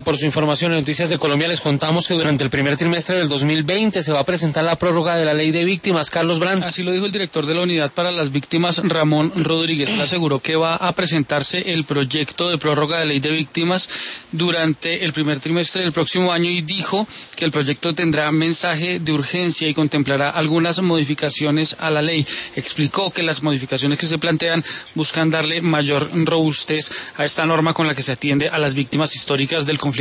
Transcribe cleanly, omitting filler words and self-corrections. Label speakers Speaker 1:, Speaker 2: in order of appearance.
Speaker 1: Por su información en Noticias de Colombia les contamos que durante el primer trimestre del 2020 se va a presentar la prórroga de la Ley de Víctimas. Carlos Brandt.
Speaker 2: Así lo dijo el director de la Unidad para las Víctimas, Ramón Rodríguez. Él aseguró que va a presentarse el proyecto de prórroga de Ley de Víctimas durante el primer trimestre del próximo año y dijo que el proyecto tendrá mensaje de urgencia y contemplará algunas modificaciones a la ley. Explicó que las modificaciones que se plantean buscan darle mayor robustez a esta norma con la que se atiende a las víctimas históricas del conflicto